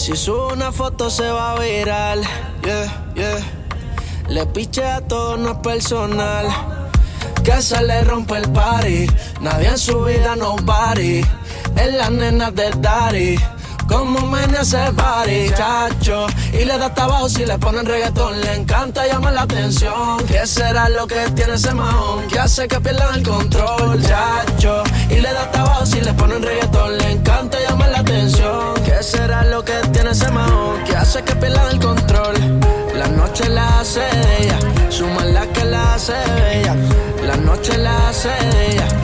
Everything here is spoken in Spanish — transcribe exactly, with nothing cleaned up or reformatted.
Si sube una foto se va a viral. Yeah, yeah. Le piche a todo, no es personal. Que se le rompe el party. Nadie en su vida nobody. Es la nena de daddy. Como menea ese party, chacho. Y le da hasta abajo si le ponen reggaetón. Le encanta llamar la atención. ¿Qué será lo que tiene ese mahón? Que hace que pierdan el control, chacho. Y le da hasta abajo si le ponen reggaetón. Le encanta llamar la atención. ¿Qué será lo que tiene ese mahón? Que hace que pierdan el control. La noche la hace de ella. Su maldad que la hace bella. La noche la hace de ella.